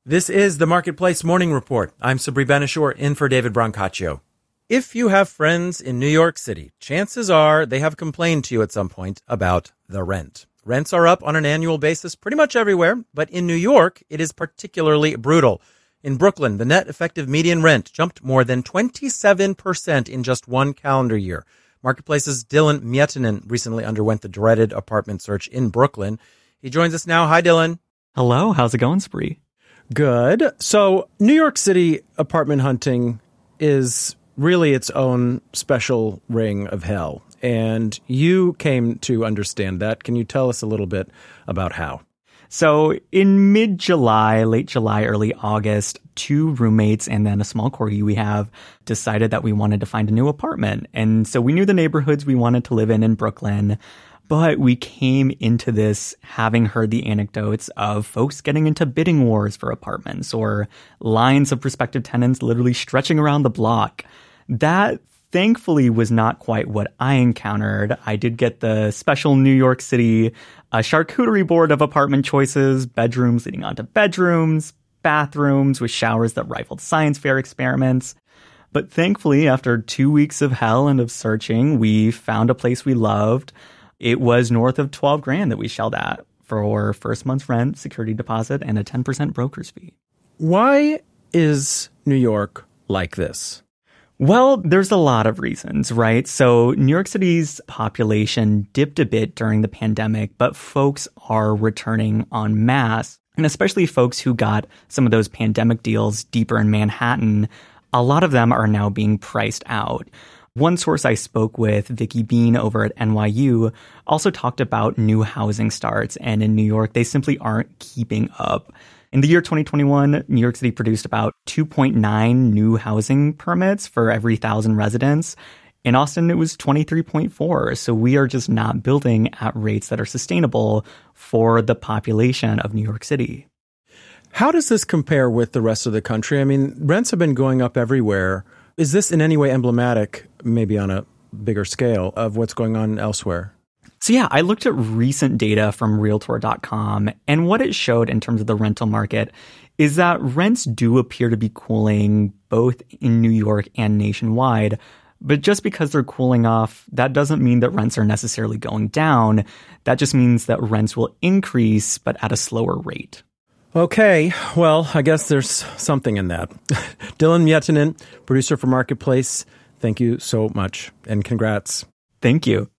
This is the Marketplace Morning Report. I'm Sabri Ben-Achour, in for David Brancaccio. If you have friends in New York City, chances are they have complained to you at some point about the rent. Rents are up on an annual basis pretty much everywhere, but in New York, it is particularly brutal. In Brooklyn, the net effective median rent jumped more than 27% in just one calendar year. Marketplace's Dylan Miettinen recently underwent the dreaded apartment search in Brooklyn. He joins us now. Hi, Dylan. Hello. How's it going, Spree? Good. So New York City apartment hunting is really its own special ring of hell. And you came to understand that. Can you tell us a little bit about how? So in mid-July, late July, early August, 2 roommates and then a small corgi we have decided that we wanted to find a new apartment. And so we knew the neighborhoods we wanted to live in Brooklyn. But we came into this having heard the anecdotes of folks getting into bidding wars for apartments or lines of prospective tenants literally stretching around the block. That thankfully was not quite what I encountered. I did get the special New York City charcuterie board of apartment choices, bedrooms leading onto bedrooms, bathrooms with showers that rivaled science fair experiments. But thankfully, after 2 weeks of hell and of searching, we found a place we loved. It was north of $12,000 that we shelled at for first month's rent, security deposit, and a 10% broker's fee. Why is New York like this? Well, there's a lot of reasons, right? So New York City's population dipped a bit during the pandemic, but folks are returning en masse. And especially folks who got some of those pandemic deals deeper in Manhattan, a lot of them are now being priced out. One source I spoke with, Vicky Bean over at NYU, also talked about new housing starts. And in New York, they simply aren't keeping up. In the year 2021, New York City produced about 2.9 new housing permits for every 1,000 residents. In Austin, it was 23.4. So we are just not building at rates that are sustainable for the population of New York City. How does this compare with the rest of the country? I mean, rents have been going up everywhere. Is this in any way emblematic, maybe on a bigger scale, of what's going on elsewhere? So yeah, I looked at recent data from Realtor.com, and what it showed in terms of the rental market is that rents do appear to be cooling both in New York and nationwide. But just because they're cooling off, that doesn't mean that rents are necessarily going down. That just means that rents will increase, but at a slower rate. Okay, well, I guess there's something in that. Dylan Miettinen, producer for Marketplace, thank you so much, and congrats. Thank you.